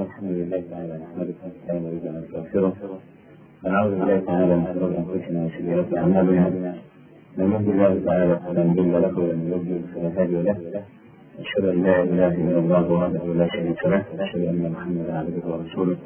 الحمد لله تعالى نحمده ونستعينه به ونستغفره ونعوذ بالله تعالى من شرور انفسنا وسيئات اعمالنا من يهد الله تعالى فلا مضل له ومن يضلل فلا هادي له اشهد ان لا اله الا الله وحده لا شريك له واشهد ان محمدا عبده ورسوله.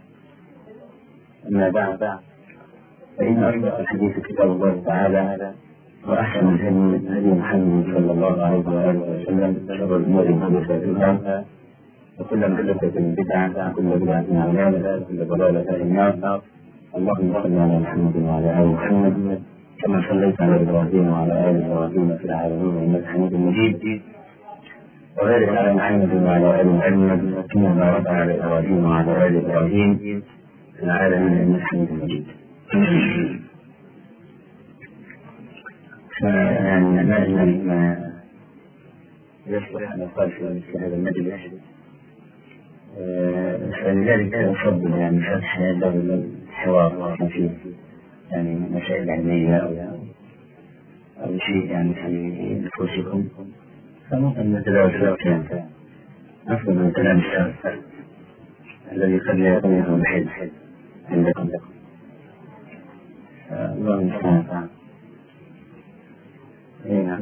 اما بعد فان اصدق الحديث كتاب الله تعالى واحسن الهدي هدي محمد صلى الله عليه واله وسلم شر الامور محدثاتها وكل محدثة بدعة وكل بدعة ضلالة وكل ضلالة في النار. اللهم صل على محمد وعلى آل محمد كما صليت على إبراهيم وعلى آل إبراهيم في العالمين إنك حميد مجيد وبارك على محمد وعلى آل محمد كما باركت على إبراهيم وعلى آل إبراهيم في العالمين إنك حميد مجيد. فيعني ما يصلح أن يقال في مثل هذا المجلس فلذلك أفضل يعني فتح هذا الحوار فيه يعني مسائل علمية أو شيء يعني في نفوسكم فممكن نتداول في الكلام أفضل من كلام الشخص الذي قد لا يكون بحيث عندكم. الله المستعان. نعم.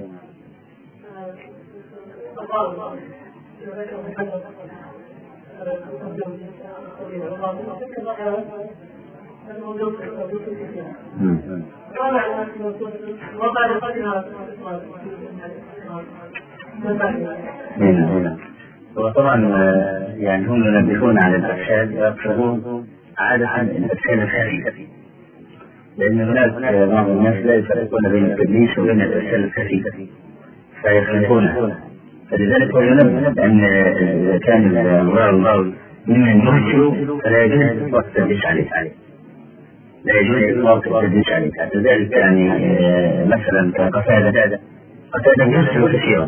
وطبعا يعني هم ينبهون على الأفعال يقصدون عادة الأفعال الخفيفة لأن هناك بعض الناس لا يفرقون بين التدليس وبين الأفعال الخفيفة فيخلفونها فلذلك هو ينبه أن إذا كان الله ممن يرسل فلا يجوز إطلاق التدليس عليه لا يجوز إطلاق التدليس عليه لذلك يعني مثلا كقتادة يرسل كثيرا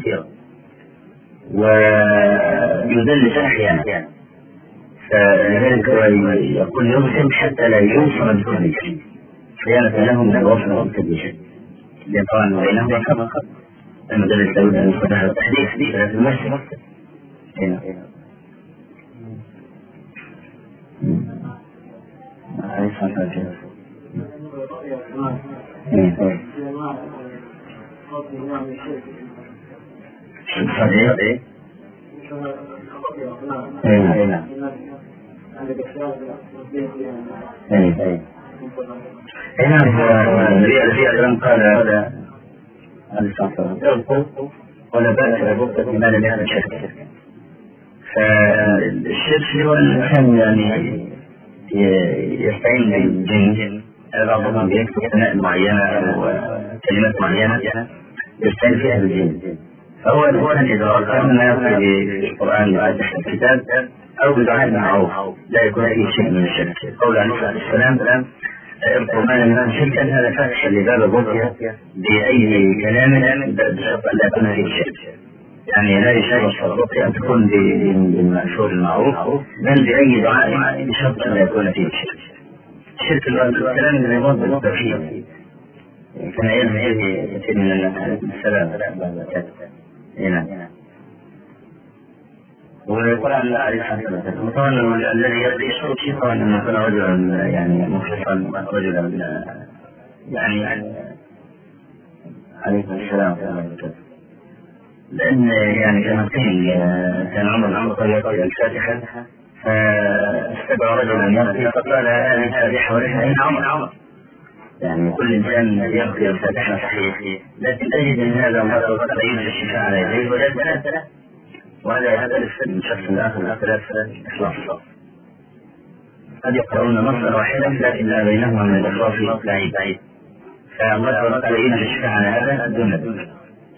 ويدلس أحيانا فلذلك يقول يرسل حتى لا يوصل بكل شيء خيانة لهم من الوصل والتدليس لأن طبعا بينهما فرق المدرس لابد أن يفتح التحديث في المسجد هنا عليه الصلاة والسلام. صحيح. هنا النبي عليه الصلاة والسلام قال ولا بأس ببقة ما لم يكن شرك. فالشرك هو الإنسان يعني يستعين بالجن بعضهم بيكتب أسماء معينة أو كلمات معينة يستعين فيها بالجن فهو الإنسان إذا أراد ما يقول في القرآن وآية الكتاب أو بدعاء معروف لا يكون أي شيء من الشرك. قول عليه الصلاة والسلام اذكر ما لم يكن شركا هذا فتح لباب الرقية بأي كلام بشرط أن لا يكون فيه شرك يعني لا يشرط الرقية أن تكون بالمأثور المعروف بل بأي دعاء بشرط أن لا يكون فيه شرك. الشرك الكلام من النظام بالتوحيد كما ينهي كثير من السلام هنا ويقول عن عليه الصلاة والسلام طبعا الذي يشرط شيء طبعا أن يكون رجلا يعني مخلصا رجلا يعني عليه السلام لأن يعني كما قيل كان عمر بن الخطاب يقرأ الفاتحة فاستدعى رجلا يقرأ فقال هذه الفاتحة وليس أين عمر يعني كل إنسان يقرأ الفاتحة صحيح لكن تجد أن هذا مرة قد يوجد الشفاء على يديه ولا ثلاثة له وهذا يختلف من شخص لآخر اختلاف إخلاص قد يقرؤون نصا واحدا لكن لا بينهما من الإخلاص بعيد فالله قال إن الشفاء على هذا دون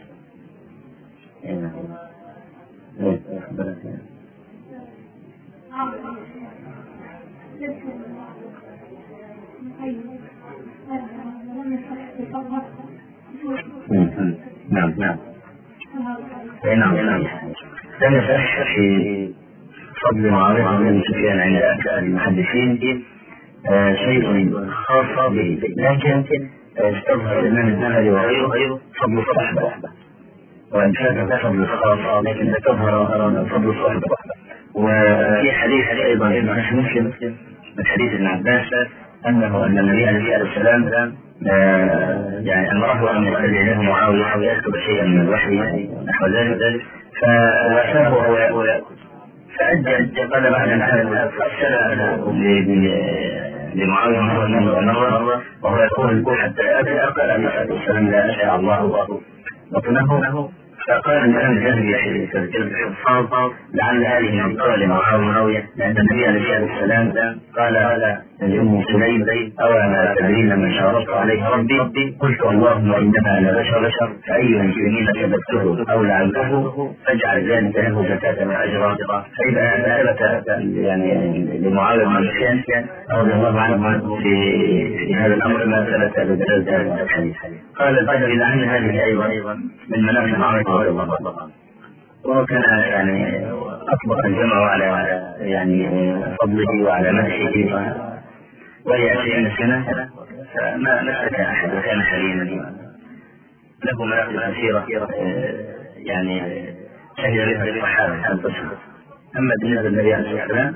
نعم لم يصح في فضل معاوية بن سفيان عند المحدثين شيء خاص به لكن استظهر الإمام الذهبي وغيره فضل الصحبة وإن كان فضل الخاص لكن تظهر فضل الصحبة وفي حديث أيضا في صحيح مسلم من حديث ابن عباس أن النبي عليه السلام يعني أمره أن يستدعي له معاوية أو يكتب شيئا من الوحي نحو ذلك فواساه وهو يأكل فأدى قال بعد أن فأرسل لمعاوية مرة وهو يقول حتى أقل أن السلام لا أشاء الله بطنه فقال الإمام الذهبي في الحفاظ لعل هذه من قول معاوية لأن النبي عليه السلام قال لأم سليم أولا تدرين من شاركت عليه ربي قلت اللهم إنما أنا بشر فأي المسلمين كذبته أو لعنته فاجعل ذلك له زكاة وأجرا فإذا ثبت يعني لمعاوية بن سفيان رضي الله عنه في هذا الأمر ما ثبت بدلالة هذا الحديث. قال الذهبي لعل هذه أيضا من مناقب معاوية رضي الله عنه وكان يعني أطلق الجمع على يعني فضله وعلى مدحه وهي 20 سنة فما مسك أحد وكان حليما له مناقب كثيرة يعني شهد بها الصحابة القصة. أما بالنسبة للنبي عليه السلام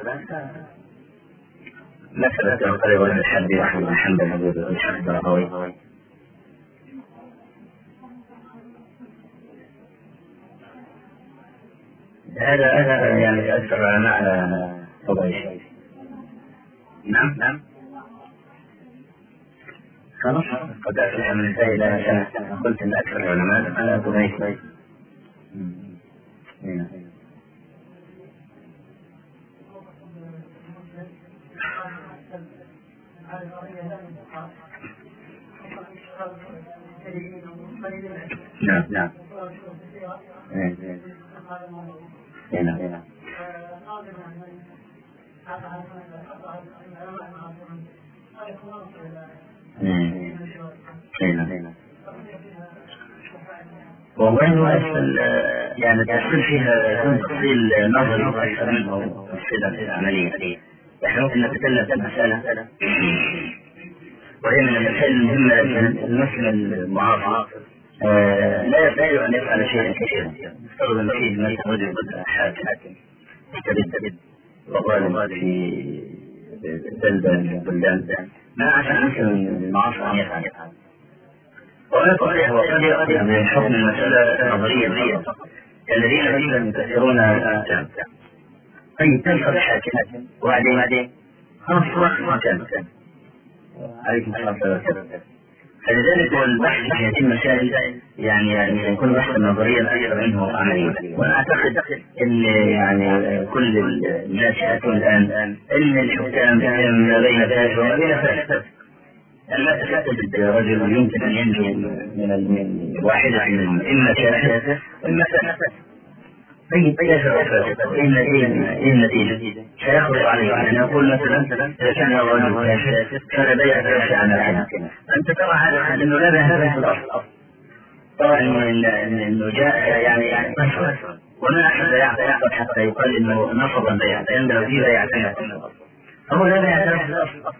مثلت قريب من الحد أحمد بن حنبل والشيخ الدراوي هذا يعني يؤثر على طبع الشيء. نعم خلاص قد أفلح من انتهي لها سنة قلت أن أكثر العلماء على طبعي. نعم والله يعني التفصيل فيها يكون تفصيل نظري أكثر منه تفصيل عملية. نحن ممكن نتكلم في مسألة وهي من المسائل المهمة للمسلم المعاصر لا يستطيع أن يفعل شيئا كثيرا. افترض أن فيه مثل رجل حاكم يستبد وظالم في بلدة من البلدان ما عشان المسلم المعاصر أن يفعل ولا صحيح وقد يأخذ من حكم المسألة نظرية الذين يكثرون طيب تنصر الحاكم وبعدين خلاص وقت ما كان عليكم السلام عليكم. فلذلك هو البحث في هذه المسائل يعني يكون بحثا نظريا اكثر منه عمليا. وانا اعتقد ان يعني كل الناس ياتون الان ان الحكام ما بين فاسد وما بين فاسد. لا تفتد رجل يمكن ان ينجو من واحده من اما كافه واما فاسد. طيب ايه النتيجه؟ سيخرج عليه ان يقول مثلا اذا كان الرجل كافر كان بيع كافر عن الحاكم. انت ترى هذا انه لا هذا في الاصل. ترى انه جاء يعني نصر وما احد يعقد حتى يقال انه نصب البيع عنده في بيع هو لا بيع في الاصل.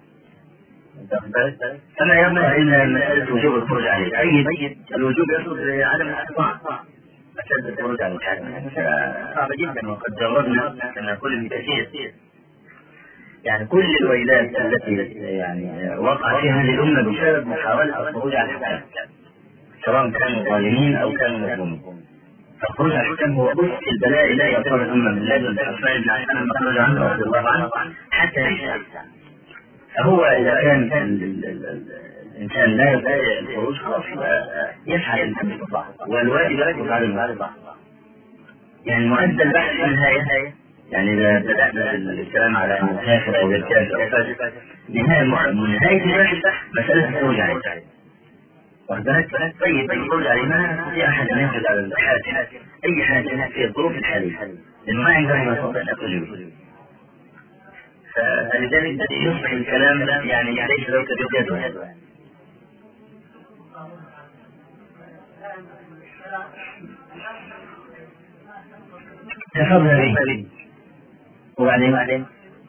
فلا يظن ان مساله وجوب الخروج عليه. طيب الوجوب يصل الى عدم الاستطاعه. مسألة الخروج على الحاكم صعبة جدا وقد جربنا أن كل كثير يعني كل الويلات التي يعني وقع فيها الأمة بسبب محاولة الخروج على الحاكم سواء كانوا ظالمين أو كانوا مظلومين. فالخروج على الحاكم هو أس البلاء لا يعتبر الأمة من لدن عثمان بن عفان المخرج عنه رضي الله عنه حتى يشاء. فهو إذا كان الإنسان لا يستطيع الخروج خلاص يفعل الاستطاعة والواجب يجب على المعرفة. يعني مؤدى البحث في النهاية يعني إذا بدأنا الكلام على الكافر أو الكافر أو فاسد نهاية البحث مسألة الخروج عليه. طيب الخروج عليه ما في أحد أن يخرج على الحاكم أي حاكم في الظروف الحالية لأنه ما عنده ما يستطيع أن يخرج. فلذلك يصبح الكلام يعني ليس له تجربة. كفرنا به وبعدين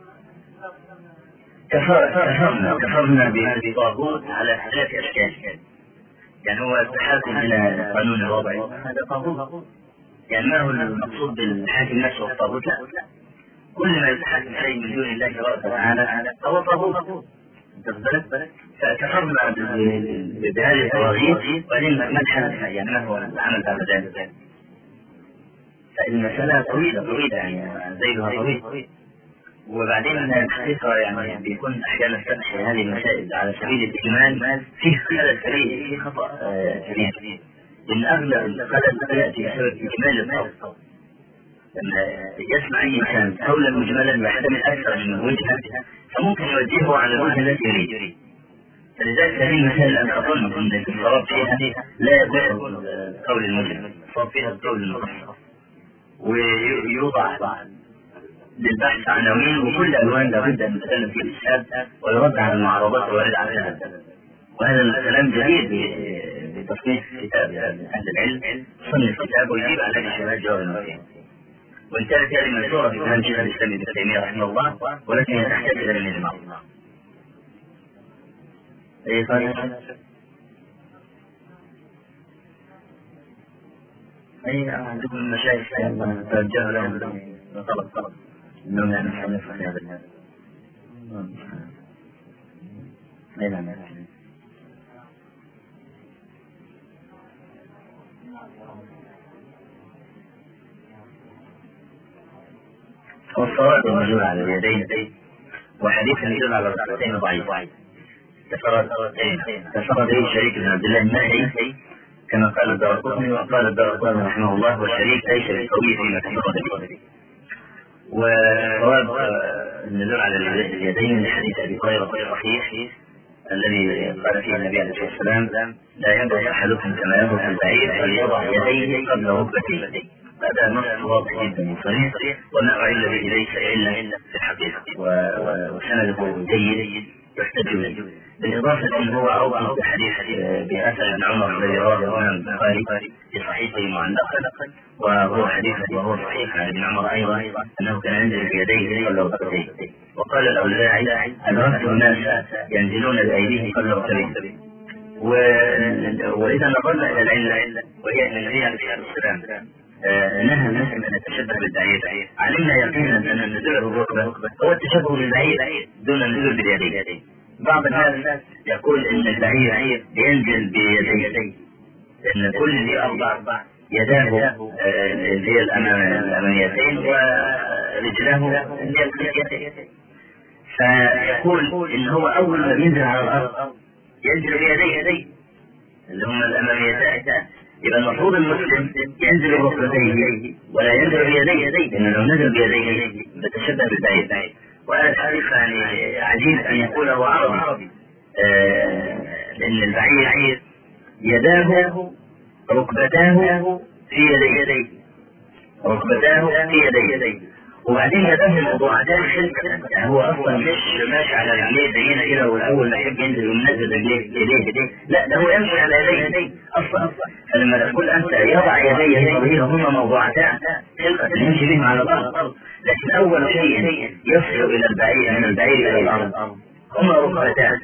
كفرنا بالطاغوت على 3 أشكال. يعني هو التحاكم إلى القانون الوضعي هذا طاغوت. يعني ما هو المقصود بالحاكم نفسه الطاغوت؟ لا كل ما يتحدث شيء من دون الله تبارك وتعالى فهو طاغوت. فكفرنا بهذه الطواغيت وبعدين مدحا يعني ما هو العمل بعد ذلك. فالمسألة طويلة يعني زيها طويل. وبعدين الحقيقة يعني بيكون أحيانا فتح هذه المسائل على سبيل الإجمال فيه خلل كبير، فيه خطأ كبير، لأن أغلب الخلل يأتي بسبب إجمال القول. لما يسمع أي إنسان قولا مجملا يحتمل أكثر من وجهة فممكن يوجهه على الوجهة التي يريد. فلذلك هذه المسائل أن أظن أن الصواب فيها لا يكون القول المجمل، الصواب فيها القول المخصص، ويوضع للبحث عناوين وكل ألوان لابد أن نتكلم في الإشهاد ويرد على المعارضات الواردة عليها. وهذا الكلام جديد بتصنيف كتاب أهل العلم، صنف كتاب ويجيب على الشبهات جوابا. وإن كانت هذه منشورة في كلام شيخ الإسلام ابن تيمية رحمه الله، ولكن تحتاج إلى الإجماع. أي طريقة؟ أي عندكم المشايخ توجهوا لهم طلب إنهم يعني نصنف في هذا. أي نعم. والصواب الموجود على اليدين وحديث يدل على الركعتين ضعيف. كسرت شريك بن عبد الله النهي كما قال الدارقطني، وقال الدارقطني رحمه الله والشريك ليس بالقوي فيما كسرت به. والصواب النزول على اليدين لحديث ابي هريره الصحيح الذي قال فيه النبي عليه الصلاه والسلام لا ينبغ احدكم كما ينبغ البعير فليضع يديه قبل ركبتيه. هذا نص واضح جدا صريح وما اعل به ليس الا في الحقيقه وسنده جيد يحتج به. بالاضافه ان هو اوضح بحديث باثر ابن عمر الذي رواه الامام البخاري في صحيحه معلقا، وهو حديث وهو صحيح عن ابن عمر ايضا انه كان ينزل بيديه قبل ركبتيه. وقال الاوزاعي ادركت الناس ينزلون بايديهم قبل ركبتيه. واذا نظرنا الى العله وهي ان النبي عليه الصلاه والسلام نهى الناس ان نتشبه بالبعير، علمنا يقينا ان النزول بالركبه هو التشبه بالبعير دون النزول باليدين. بعض الناس يقول ان البعير ينزل بيديه، ان كل ذي اربع يداه اللي هي الاماميتين ورجلاه اللي هي الخلفيتين، فيقول ان هو اول ما ينزل على الارض ينزل بيديه اللي هم الاماميتين. يبقى المفروض المسلم ينزل بركبتيه ولا ينزل بيديه، لأنه لو نزل بيديه بتشبه بالبعير. وهذا الحقيقة يعني عجيب أن يقوله عربي، لأن البعير يداه ركبتاه في يديه، ركبتاه في يديه، وبعدين يداه الموضوعتان خلفة. يعني هو اصلا مش ماشي على رجليه زينا كده، والاول ما يحب ينزل وينزل يديه، لا ده هو يمشي على يديه اصلا. فلما تقول انت يضع يديه هما موضوعتان خلقة يمشي بهم على الارض، لكن اول شيء يصل الى البعير من البعير الى الارض هما ركبتان،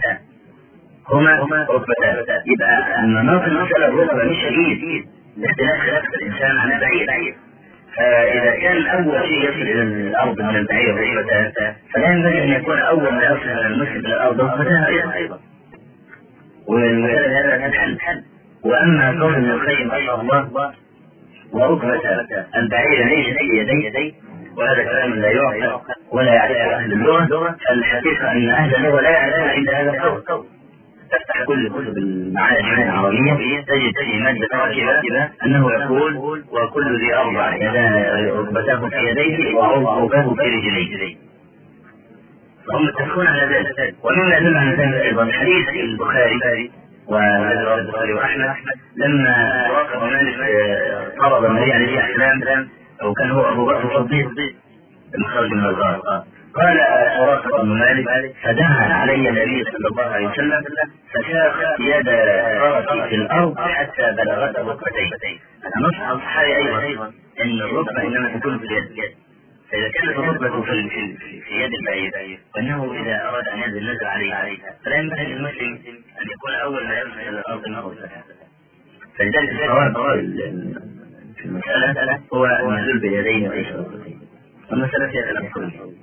يبقى المناط المسألة الركبة مش شديد لاختلاف خلافة الانسان عن البعير. فإذا كان أول شيء يصل إلى الأرض من البعير ركبتها، فلا ينبغي أن يكون أول ما يصل إلى المسلم إلى الأرض ركبتها أيضا. والمسألة هذا تنحل. وأما قول ابن القيم رحمه الله وركبة البعير ليس في يديه، وهذا كلام لا يعقل ولا يعرفه أهل اللغة. الحقيقة أن أهل اللغة لا يعرفون إلا هذا القول. تفتح كل كتب المعاني العربية تجد في مادة راكبة أنه يقول وكل ذي أربع ركبتاه في يديه وعضباه في رجليه. هم متفقون على ذلك. ومما يدل على ذلك أيضا حديث البخاري والبخاري وأحمد لما راقب مالك طرد النبي عليه الصلاة والسلام، أو كان هو أبو بكر الصديق لما خرج من الغار، قال سراقة بن مالك فدعا علي النبي صلى الله عليه وسلم فشاق يد فرسي في الارض حتى بلغت ركبتيه. انا نصح الصحابي ايضا ان الركبه انما تكون في اليد، فاذا كانت الركبه في يد البعير وانه اذا اراد ان ينزل نزل عليها، فلا ينبغي للمسلم ان يكون اول ما يرسل الى الارض مرة. فلذلك الصواب في المساله هو النزول باليدين وليس الركبتين. والمسألة فيها خلاف كلي.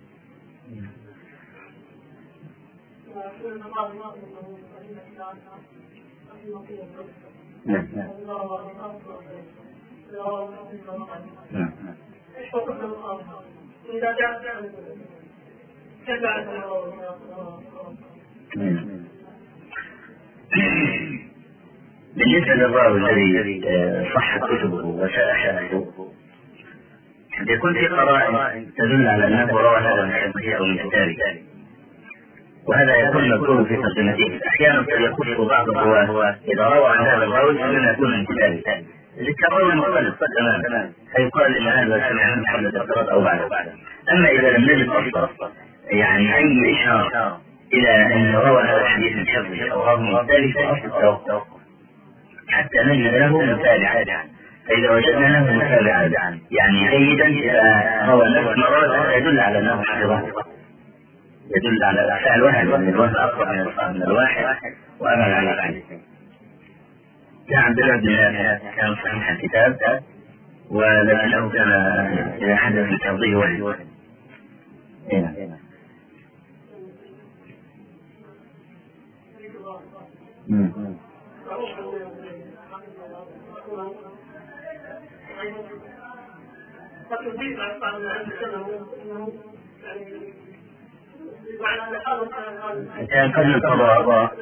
نعم. بالنسبة للراوي الذي صح كتبه وساء حفظه يكون في قرائن تدل على أنه روى هذا من حفظه أو من كتابه، وهذا يكون مذكور في ترجمته. أحيانا قد يخص بعض الرواة إذا روى عن هذا الراوي فإنه يكون من كتابه للراوي مختلف تماما، فيقال إن هذا سمع من محمد الأطراف أو بعده. أما إذا لم نجد أصلا يعني أي إشارة إلى أن روى هذا الحديث من حفظه أو روى من كتابه فأصل التوقف حتى نجد له متابعا. فإذا وجدنا له متابعا يعني جيدا إذا روى نفس مرة يدل على أنه حفظه، يدل على فعل واحد وأن الوهم أقرب من الواحد وأمل على العين. كان عبد الله بن نافع كان صحيح الكتاب ولكنه كان إذا حدث في حفظه وحي. كان قبل القضاء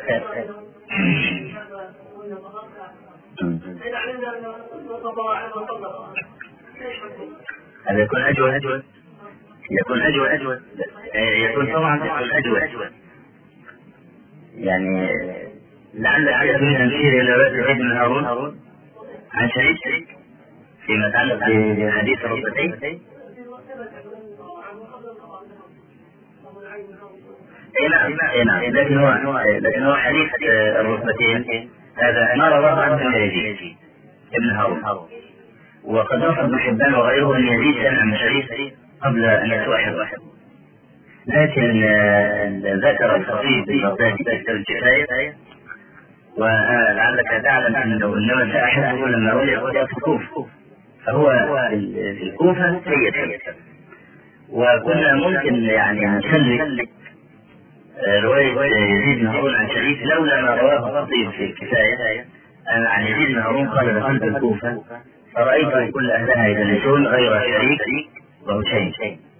هذا يكون أجود يكون طبعا أجود يعني لعل من نشير إلى رواية ابن هارون عن شريك فيما يتعلق بحديث الركبتين. نعم لكن هو حديث الركبتين هذا ما رواه عنه يزيد ابن هارون، وقد نصب ابن حبان وغيره أن يزيد سمع من شريك قبل أن يتوحد، لكن ذكر الخطيب في كتاب الكفاية ولعلك تعلم أنه إنما سأحبه لما ولي في الكوفة، فهو في الكوفة سيد، وكنا ممكن يعني نسلك رواية يزيد بن هارون عن شريك لولا ما رواه الخطيب في الكفاية عن يزيد بن هارون قال دخلت الكوفة فرأيت كل أهلها يجلسون غير شريك وهشيم،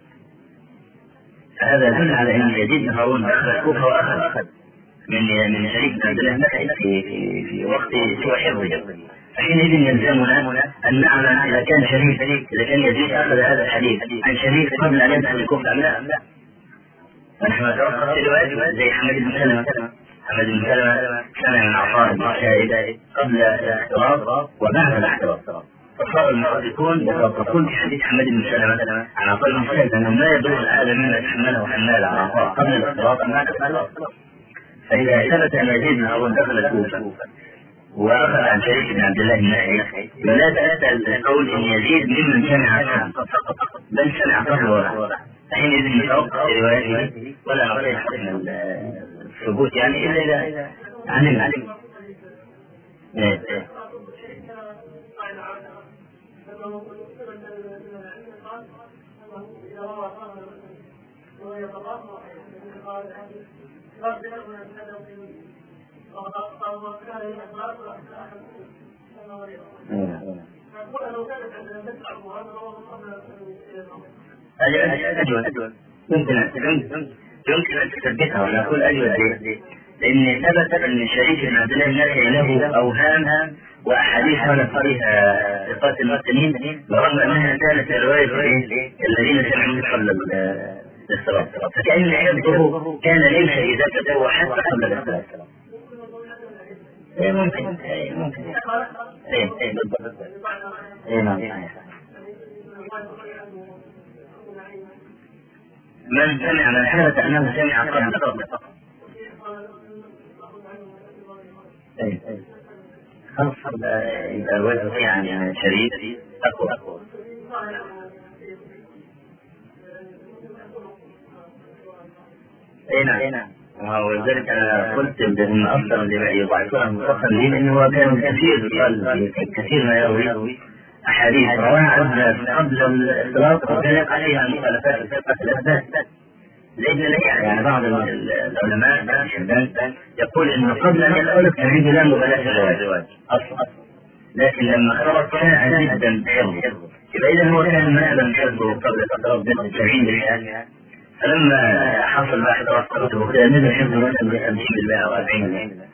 فهذا يدل على أن يزيد بن هارون دخل الكوفة وأخذ من شريك بن عبد الله النخعي في وقت سوى حفظه. حينئذ يلزمنا أن نعلم إذا كان يزيد أخذ هذا الحديث عن شريك قبل أن يدخل الكوفة أم لا. نحن نتوقف في رواية زي حمد بن سلمة سمع من عطاء بن سائب قبل الاحتراز وبعد الاحتراز، فصار المحدثون يتوقفون في حديث حمد بن سلمة عن عطاء بن سائب أنه لا يدل هذا مما تحمله حمال عن عطاء قبل الاحتراز أم بعد الاحتراز. فإذا ثبت أن يزيد بن هارون دخل الكوفة وأخذ عن شريك بن عبد الله النخعي لا تأتى القول إن يزيد ممن سمع فقط بل سمع قبل حينئذ نتوقف في روايته ولا نعطيه حكم الثبوت يعني إلا إذا علم. أجود يمكن أن تثبتها ونقول أجود لأن ثبت أن شريك بن عبد الله النخعي له أوهام وأحاديث خالف فيها ثقات المتنين برغم أنها كانت رواية الذين سمعوا قبل الاختلاط، فكأن حفظه كان ليس إذا تدوى حتى قبل الاختلاط. ممكن بالضبط. من سمع من حدث أنه سمع قبل خلص إذا الوجه يعني شريك أقوى. نعم ولذلك أنا قلت بأن أصلا اللي يضعفونه مفصل لي لأنه كان كثير ما يروي أحاديث رواها قبل الاختلاط وكانت عليها المخالفات الفقه الأحداث. لأن يعني بعض العلماء يقول إنه قبل أن يختلط كان عنده لا مبالاة في الرواية أصلا، لكن لما اختلط كان جدا حفظه. إذا هو كان مثلا حفظه قبل الاختلاط ب 70%، فلما حصل بعد اختلاطه نزل حفظه مثلا ب 50% أو 40%.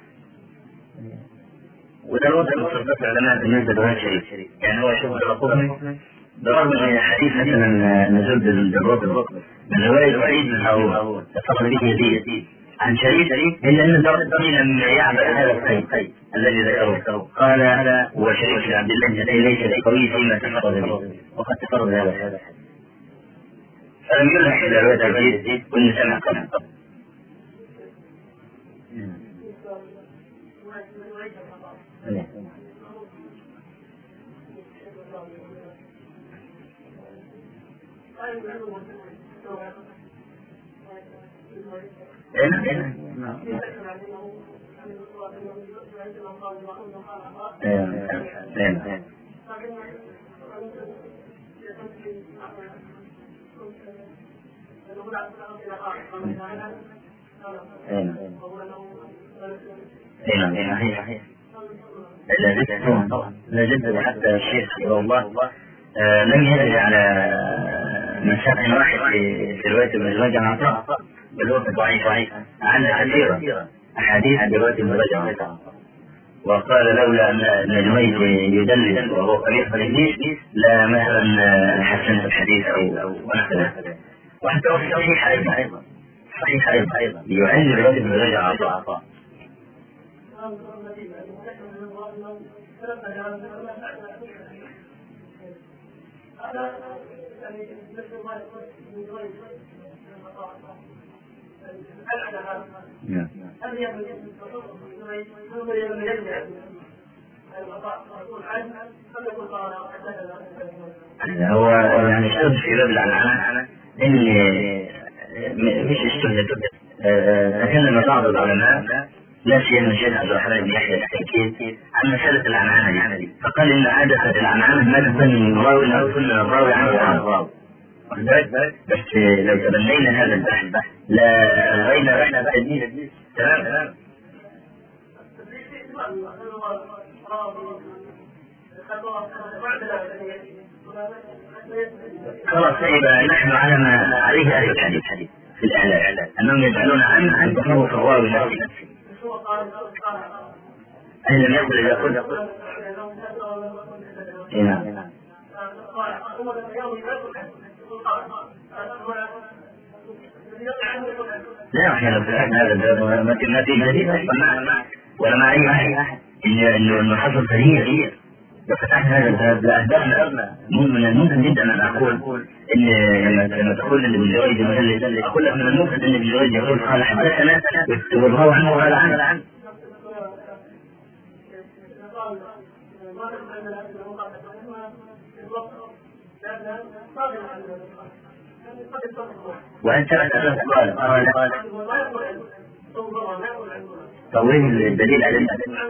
وده الوضع المصرفات العلماء بالنسبة لهذا الشريف. يعني هو يشوف الرقم برغم أن حديث مثلا نزول بالركب من رواية سعيد أو اتصل به يزيد عن شريف، إلا أن الدرقطني لم يعبأ هذا القيد الذي ذكره، قال وشريف عبد الله ليس بقوي فيما تفرد به، وقد تفرد هذا الحديث فلم يلح إلى رواية يزيد وإن سمع قبل. لا جد حتى الشيخ رحمه الله لم يرد على مساق واحد في رواية ابن جريج عن عطاء، بل هو ضعيف عن كثيرا أحاديث برواية ابن جريج عن عطاء، وقال لولا أن ابن جريج يدلس وهو قريب الإبليس لا مثلا حسنت الحديث أو ونحو ذلك. وحتى هو صحيح أيضا يعلم رواية ابن جريج عن عطاء. هو يعني شرط في باب العنعنة إن مش استهدف. تكلم بعض العلماء لا سيما الشيخ عبد الرحمن بن يحيى الحكيم عن مسألة العنعنة دي، فقال إن عادة العنعنة مذهبا من راوي أو سنة الراوي عن الراوي. بس لو تبنينا هذا البحث لا غينا تجديد. تمام. خلاص يبقى نحن على ما عليه أهل الحديث في الإعلان أنهم يجعلون عن تصرف الراوي نفسه. أن لم يقل إذا قلت لا احنا لو فتحنا هذا الباب ما في جديد ولا مع أي أحد إنه حصل تغيير. لو فتحنا هذا الباب لأهدافنا من الممكن جدا أن أقول إن لما تقول إن ابن جريج مدلس أقول لك من الممكن إن ابن جريج يقول قال حدثنا والراوي عنه وقال عنه. وأنت قال طويل الدليل على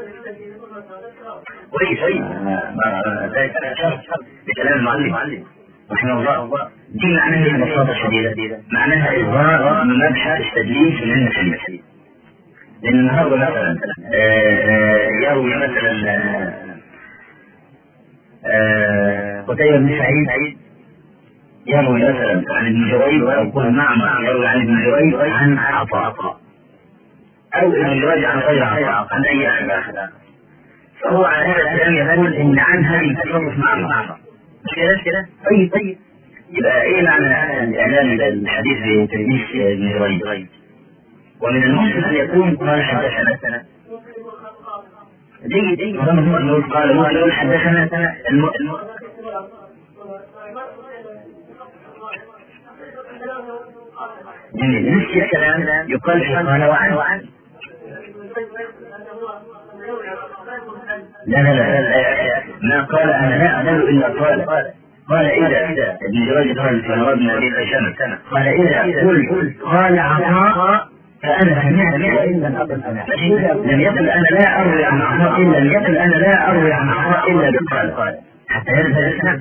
كويس ذلك بكلام المعلم رحمه الله. دي معناها ببساطة شديدة معناها إظهار مبحث التدليس من الحديث. لأن النهارده مثلا يروي مثلا قتيبة بن سعيد يروي مثلا عن ابن جريج ويقول معمر يروي عن ابن جريج عن عطاء أو ابن جريج عن غير عطاء عن أي أحد، فهو على هذا الكلام يقول إن عن هذه التصرف معمر. مش كده؟ طيب يبقى إيه معنى الإعلان الحديث بتدليس ابن جريج؟ ومن الممكن أن يكون قال حدثنا جيد قال ممكن حدثنا نفس الكلام يقال في قال وعن لا ما قال أنا لا أعلم إلا قال إذا ابن جريج قال فنربنا به الشمس قال إذا قلت قال عطاء فأنا سمعت وإن لم أقل أنا لم يقل أنا لا أروي عن عطاء إلا بقال حتى يرد الإسلام.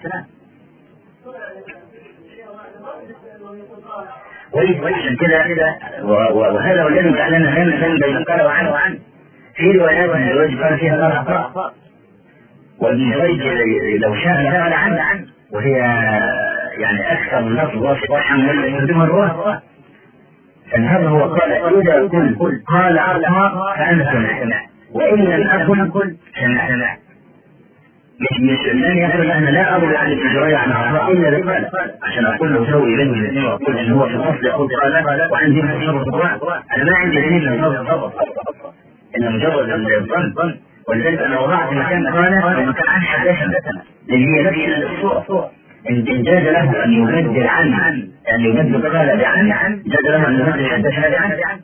وعشان كده وهذا هو الذي جعلنا نمثل بين قال وعنه. في روايات ابن جريج قال فيها قال عطاء، وابن جريج لو شاء لقال عنه، وهي يعني أكثر من لفظ واضحا من يستخدمها الرواة. فهذا هو قال إذا كنت قال عطاء فأنا سمع، وإن لم أكن سمع. مش لن يقول أنا لا أروي عن ابن جريج عن عطاء إلا بقال، عشان أقول له سوي بين الاثنين وأقول إن هو في الأصل يقول قال وعندي مشهور الرواة. أنا ما عندي دليل من هذا إنه مجرد الظن. ولذلك أنا وضعت مكان قال ومكان عن حدثنا، لأن هي نفس الصورة. إن جاز له أن يبدل عنه، أن يبدل قال بعن، جاز له أن يبدل حدثنا بعن.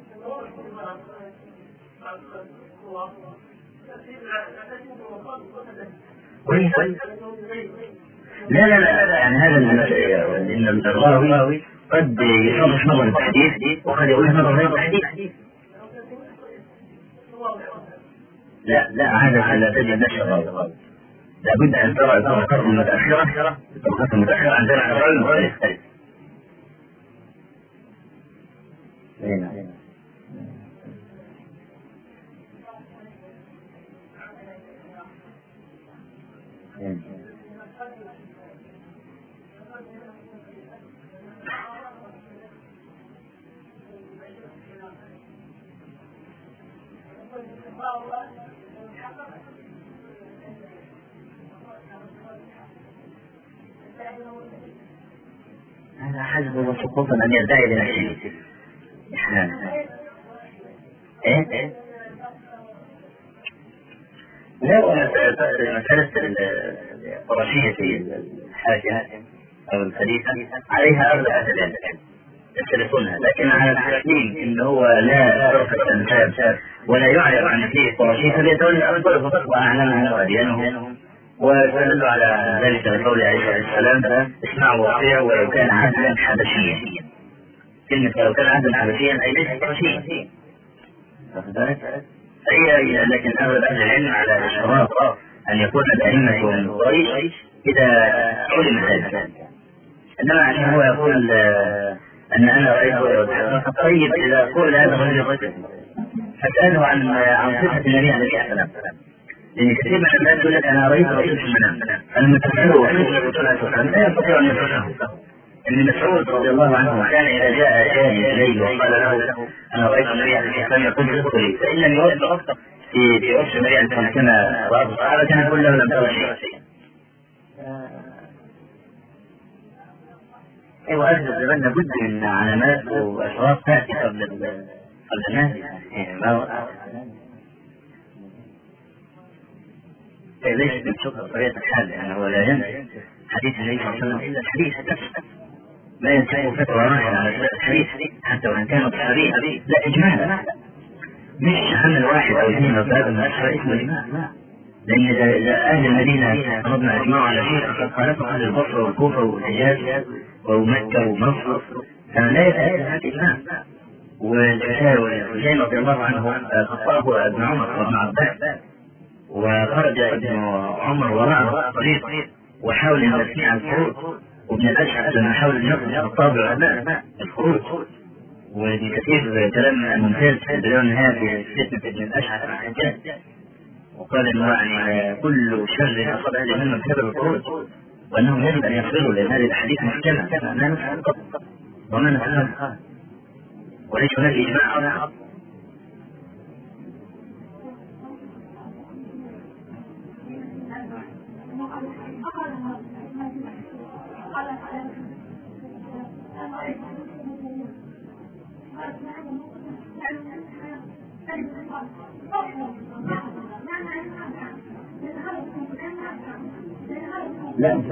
لا يعني هذا إن الراوي قد يصرف نظر التحديث وقد يقول نظر غير التحديث. لا هذا لا تجد نشر الراوي. لابد أن ترى الطبقات المتأخرة عن ذلك الراوي المختلف. هذا حزب وسقوط أن يدعي لنفسه. لا مسألة القرشية في الحاجة أو الخليفة عليها أغلب أهل العلم يختلفونها، لكن على التحكيم إن هو لا يعرف الأنساب ولا يعرف عن فيه القرشية فليتولى أول وأعلمها وأديانهم، ويدل على ذلك القول عليه السلام اسمعوا وأطيعوا ولو كان عهدا حبشيا. كلمة لو كان عهدا حبشيا أي ليس قرشيا. فهي لكن أغلب أهل العلم على الاشتراط أن يكون الأئمة من قريش إذا علم ذلك. إنما عشان هو يقول أن أنا رأيت طيب إذا قول هذا الرجل فسأله عن صفة النبي عليه السلام، لأن كثير من الناس يقول لك أنا رأيت رسول في المنام، فلما تسأله وحسن الرسول عليه السلام لا يستطيع أن يصفه. ابن مسعود رضي الله عنه كان إذا جاء جاهل إليه وقال له أنا رأيت النبي عليه السلام يقول ادخلي، فإن لم يوفق في وصف النبي عليه السلام كما رأى الصحابة كان يقول له لم ترى شيئا. أيوة أجل الزمان لابد من علامات وأشراط تأتي قبل الناس. ليش بنشوف طريقة الحال يعني هو لا ينسى حديث النبي صلى الله عليه وسلم إلا الحديث نفسه، لا ينسى فترة راحلة على الحديث حتى وإن كانت صحيحة، لا إجمالا، مش عمل واحد أو اثنين أو ثلاثة من أشهر اسمه الإمام، لأن إذا أهل المدينة فرضنا إجماع على شيء فقد خالفوا أهل البصرة والكوفة والحجاز ومكة ومصر، فلا يتأكد هذا الإمام. والحسين رضي الله عنه خطأه ابن عمر وابن عباس، وخرج ابن عمر وراءه طريق وحاول أن يسمع الخروج، وابن الأشعث لما حاول أن يخرج الطابع أمام الخروج. وفي كثير كلام ممتاز بدون هذه فتنة ابن الأشعث مع الحجاج، وقال إنه يعني كل شر أصاب أهل العلم بسبب الخروج، وأنهم يجب أن يصبروا لأن هذه الأحاديث محكمة لا نفهم قط وما نفهم وليس هناك إجماع. لا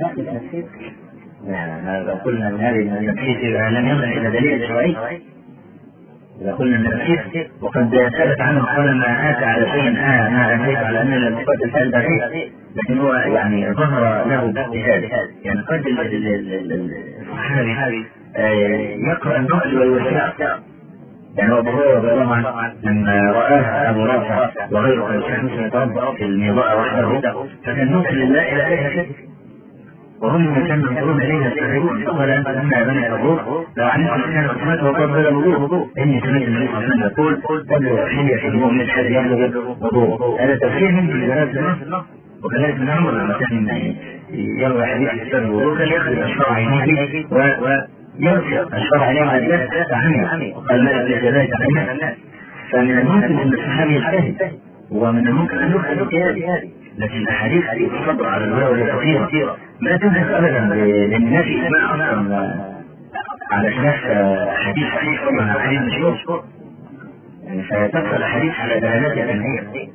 لو قلنا ان هذه التفسير لم يصل الى دليل شرعي، اذا قلنا ان التفسير وقد ثبت عنه قال ما اتى على شيء ما اتيت على ان المقدس هذا فيه، لكن هو يعني ظهر له باجتهاد، يعني قد الصحابي يقرا النقل والوثائق يعني هو رضي الله عنه لما رآها أبو رافع وغيره الشيخ يتوضأ في الميضاء وحده فكان نوصل لله إلى عليها شك، وهم كانوا ينظرون إليها يستغربون قال أنت أنا بني الروح لو علمت كان عثمان وقال هذا الوضوء إني سمعت النبي صلى الله عليه وسلم يقول قبل حين يحبون من حد يبلغ وضوء. هذا تفسير من جلالة النص. وكذلك من عمر لما كان يروي حديث السر الوضوء كان يأخذ أشفار عينيه ويرفع أشفار عينيه على الناس عنه وقال ما ليس ذلك عن الناس. فمن الممكن أن الصحابي يجتهد ومن الممكن أن يخرج اجتهاده، لكن الأحاديث تصدر على الرواية كثيرة ما تنهك أبدا للناس إجماع أصلا على خلاف حديث صحيح وعلى حديث مشهور، يعني فتبقى الأحاديث على دلالاتها العلمية.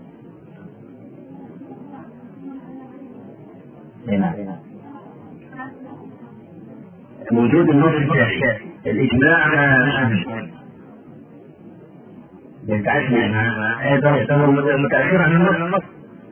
وجود النص الكافي الإجماع مش مهم، يتعرف هذا يعتبر متأخر عن النص.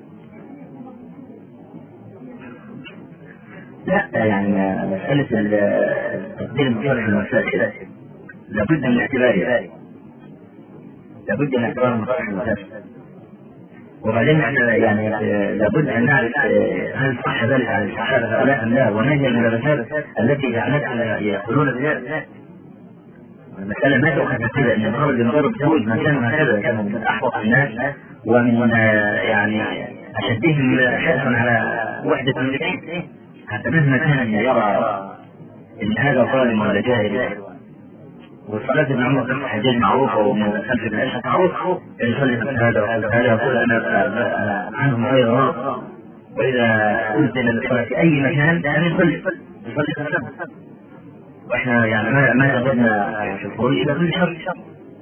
لا يعني مسألة تقدير المصالح المفاسدة لابد من اعتبارها، لابد من اعتبار المصالح المفاسدة. وبعدين احنا يعني لابد ان نعرف هل صح ذلك على الصحابة لا ام لا، ونجد من الرسالة التي جعلتنا يقولون بذلك. المسألة ما تؤخذ كذا ان الخرج مجرد تقول ما كان هكذا، كانوا من احوط الناس ومن يعني اشدهم حرصا على وحدة المسلمين، حتى مهما كان يرى ان هذا ظالم ولا جاهل. وصلاة ابن عمر بن الحجاج معروفة ومن خلف ابن عائشة معروف يصلي هذا وهذا يقول انا عنهم غير راض، واذا قلت ان الصلاة في اي مكان يعني يصلي خلفه. واحنا يعني ما زودنا في الخروج الى كل شر.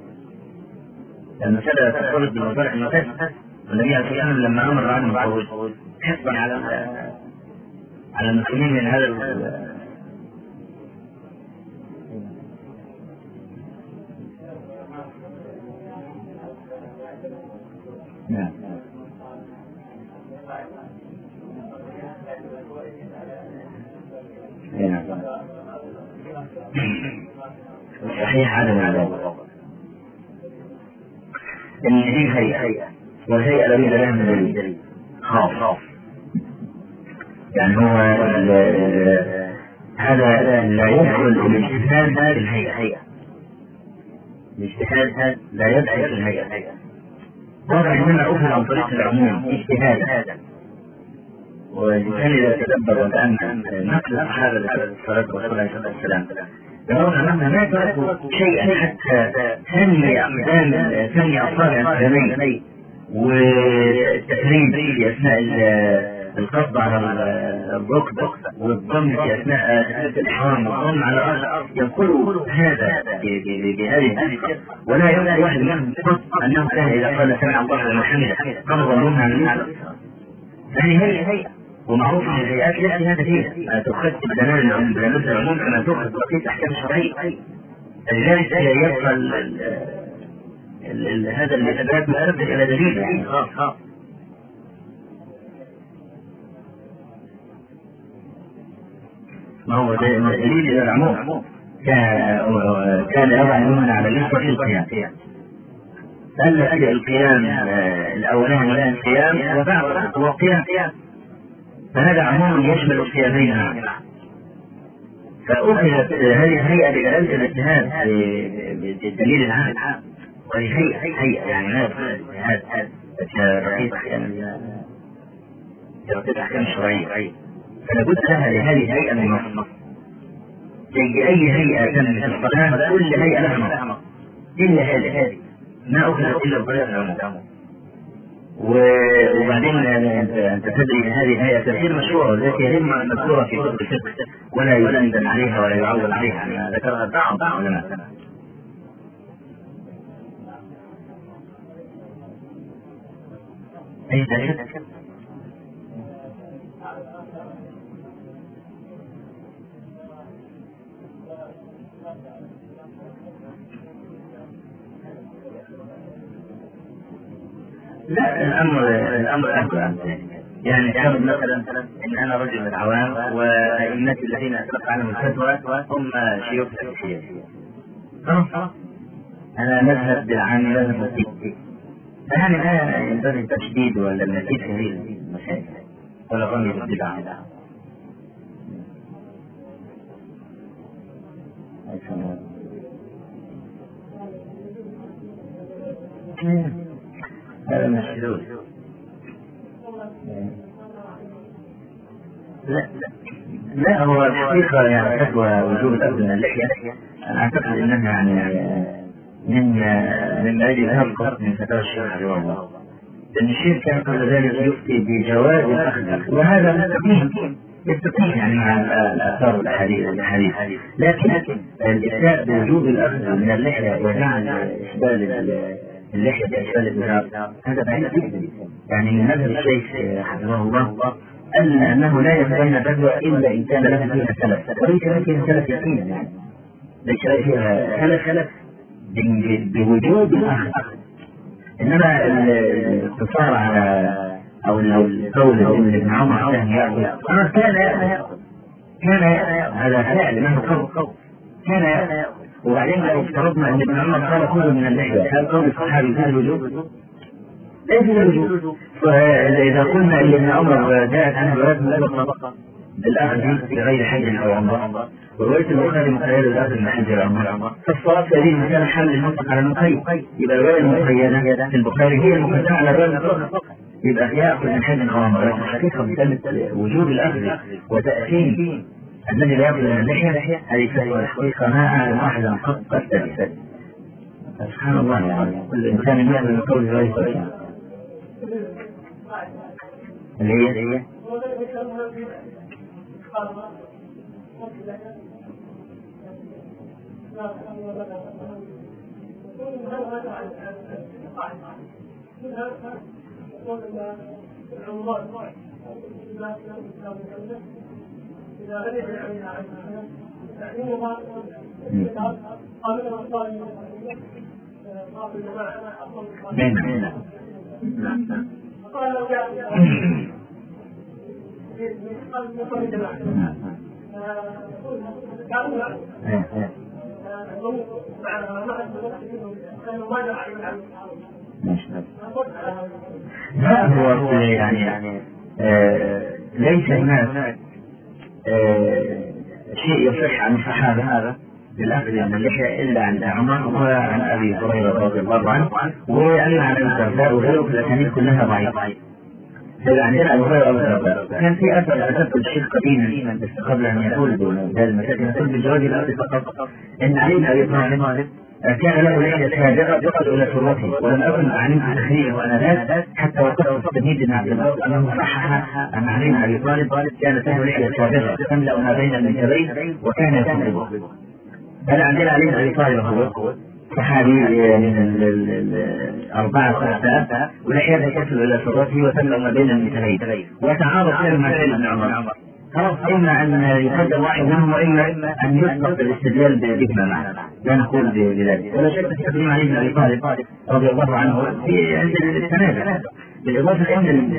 المسألة تختلط بالمصالح المفاسدة، والنبي عليه الصلاة والسلام لما امر عنهم بالخروج حفظا على المسلمين من هذا نعم. صحيح عدم العدالة إن هي هيئة والهيئة لم يكن لها من دليل خاص، يعني هو هذا لا يدخل الاجتهاد في الهيئة، الاجتهاد لا يدخل في الهيئة، وضع إنما أخذ عن طريق العموم اجتهادا. والإنسان إذا تدبر وتأمل نقل الصحابة عليه الصلاة والسلام يرون أنهم ما تركوا شيئا حتى ثني أصابع القدمين والتحريم في أثناء القبض على الركبة والضم في أثناء الإحرام والضم على الأرض، يقولوا هذا بهذه الطريقة. ولا يوجد واحد منهم أنه كان إذا قال سمع الله لمن حمده قبض منها من الأرض. هي ومعروف ان الهيئات ليس هذا فيها تؤخذ بالدلالات العموم كما تؤخذ بقيه احكام الشرعيه، لذلك يبقى هذا الاثبات مؤدي الى دليل يعني خاص. ما هو دليل الى العموم كان يضع المؤمن على اليسر في القيام، قال القيام الاولاني ولا القيام وبعد هو قيام، فهذا عموم يشمل القيامين معا. فأخذت هذه الهيئة بدلالة الاجتهاد بالدليل العام، وهي هيئة يعني لا يدخل الاجتهاد كرقيق أحكام الشرعية، فلابد لها لهذه الهيئة من نص. زي أي هيئة كانت في الصلاة كل هيئة لها نص إلا هذه ما أخذت إلا بطريقة العموم. وبعدين انت تدري ان هذه الهيئه تفسير مشروع التي هي مذكوره في كتب الفقه ولا يلندن عليها ولا يعول عليها، يعني ذكرها بعض العلماء. اي شك لا الامر اهون. يعني تعرف مثلا ان انا رجل من العوام وائمتي الذين اتلقى عنهم الفتوى هم شيوخ الشيعة، خلاص أنا مذهب عن مذهب الدين، يعني لا ينبغي التشديد ولا المزيد في هذه المسائل ولا الرمي بالبدع. هذا مشهور. لا هو الحقيقة يعني فتوى وجوب الأخذ من اللحية، أنا أعتقد أنها يعني من أجل هذا من فتاوى الشيخ رحمه الله، لأن الشيخ كان قبل ذلك يفتي بجواز الأخذ، وهذا يستقيم يعني مع الآثار والأحاديث، لكن الإفتاء بوجوب الأخذ من اللحية وجعل إسبال اللحية بإسبال الإزار هذا بعيد جدا. يعني من مذهب الشيخ حفظه الله قال أنه لا يتبنى فتوى إلا إن كان له فيها سلف، وليس فيها سلف يقين، يعني ليس فيها سلف بوجود الأخذ. إنما الاقتصار على أو القول إن ابن عمر كان يأخذ كان هذا فعل أنه قول كان يأخذ. وبعدين لو افترضنا أن ابن عمر قال خذوا من اللحية، هل قول الصحابي فيه الوجود؟ ليس فيه الوجود. فإذا قلنا أن ابن عمر جاءت عنه روايات مطلقة بالأخذ بغير حج أو عمرة، ورواية البخاري مقيدة بالأخذ من حج أو عمرة، فالصواب في هذه المسألة حمل المطلق على المقيد. يبقى الرواية المقيدة في البخاري هي المقدمة على الرواية المطلقة، يبقى يأخذ من حج أو عمرة. لكن الحقيقة مسألة وجوب الأخذ وتأثيم الذي لا يأخذ من اللحية هذه فهي الحقيقة ما أعلم أحدا قد تأثير. سبحان الله، يعني كل إنسان يأخذ من قوله لا يستطيع اللي هي لا هو يعني ليس هناك شيء يصح عن الصحابة هذا بالأخذ من اللحية إلا عن عمر وعن أبي هريرة رضي الله عنه وأيضا عن الدرداء وغيره، الأسانيد كلها ضعيفة. عندنا أبو هريرة رضي الله عنه كان في أثر أثبت الشيخ قديما بس قبل أن يقول بهذه المسائل، يقول بالجواز الأرض فقط إن علي بن أبي طالب كان له لحية سابقة تقعد إلى سرته، ولم أكن أعلم تخريجه وأنا ذات حتى وقفت التمهيد بن عبد الله أنه صحح أن علي بن أبي طالب كانت له لحية سابقة تملأ ما بين المنكبين وكان يصبغه. هل عندنا علي بن أبي طالب هو صحابي من الأربعة الخلفاء ولحيته تصل إلى سرته وتملأ ما بين المنكبين، وتعارض فيها مع فعل ابن عمر. خلاص إما أن يقدم واحد منهم وإما أن يسقط الاستدلال بهما معا، لا نقول بذلك. ولا شك في تقديم علي بن أبي طالب رضي الله عنه في عند التنازع، بالإضافة أن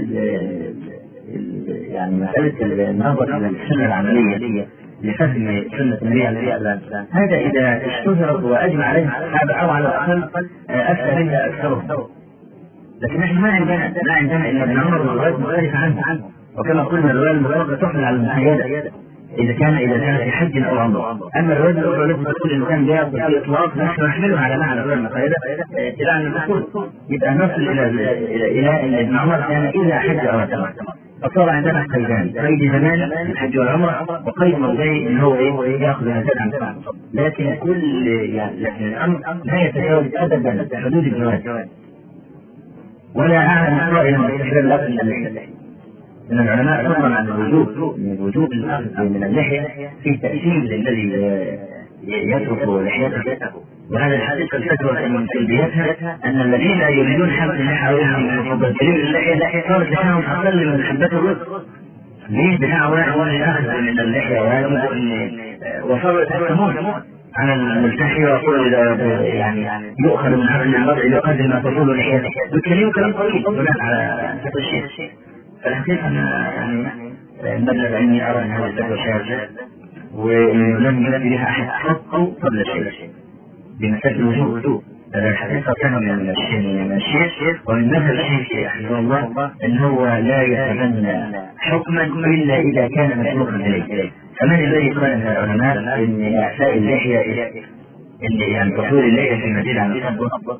يعني مسألة النظر إلى السنة العملية لفهم سنة النبي عليه الصلاة والسلام، هذا إذا اشتهرت وأجمع عليه الصحابة أو على الأقل أفتى بها أكثرهم. لكن نحن ما عندنا إلا ابن عمر وروايات مختلفة عنه، وكما قلنا الرواية المطلقة تحمل على المحيدة إذا كان في حج أو عمرة. أما الرواية الأخرى التي تقول إنه كان جاء في إطلاق نحن نحملها على معنى الرواية المحيدة ابتداء من المقول، يبقى نصل إلى أن ابن عمر كان إذا حج أو عمرة. فصار عندنا قيدان، قيد زمان الحج والعمرة وقيد موضعي إن هو يأخذ نزال عن سنة. لكن لكن الأمر لا يتجاوز أبدا حدود الجواز، ولا أعلم قائلا باستحلال الأخذ من اللحية. إن العلماء نظرا عن وجوب الأخذ من اللحية في تأثير للذي يترك لحيته، وهذا الحقيقة الفتوى من سلبياتها أن الذين يريدون حمل اللحية ومفضلين اللحية صارت لحيهم أقل من حبة الرزق. ليه بدعوى الأخذ من اللحية وصاروا يتحكمون على الملتحي ويقول يعني يؤخذ من عقل المرء لقدر ما تطول لحيته، بالكلام كلام طويل بناء على هذا الشيء. فالحقيقة أنا يعني بدل أني أرى أن هذا الفتوى شاذة ولم يلبي لها أحد حقه قبل شيء بمسألة الوجوب، الحقيقة فهم من الشيخ ومن مذهب الشيخ رحمه الله أن هو لا يتبنى حكما إلا إذا كان مسلوقا إليه. فمن الذي قال من العلماء أن إعفاء اللحية أن يعني تطويل اللحية في مزيد عن الصبر؟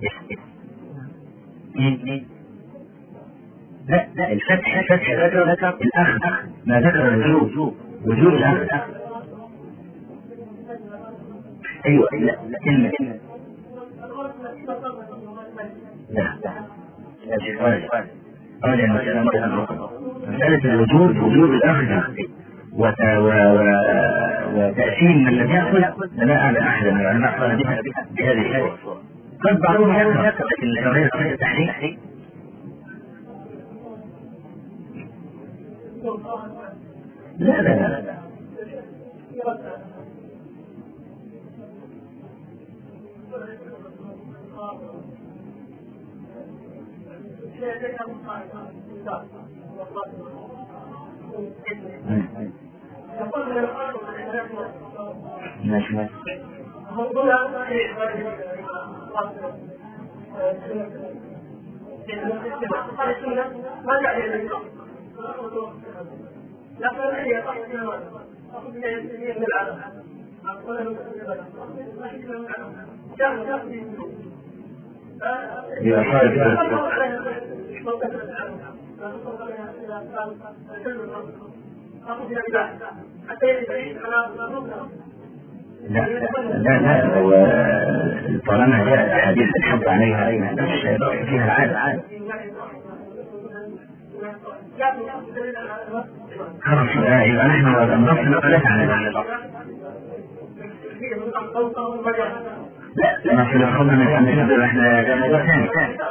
لا الفتح ذكر الأخذ ما ذكر الوجوب وجوب الأخذ. أيوة لا كلمة مسألة الوجود وجود الأخذ وتأثيم من لم يأخذ لا أعلم أحدا من العلماء قال بهذه الصورة. قد بعضهم يذكر لكن غير صحيح التحريم. لا لا طالما جاء الحديث الحب عليها فيها العادة خلاص. يبقى نحن النص نقلت عن الأصل. لا نصل الخمر من الحمد احنا ده موضوع ثاني.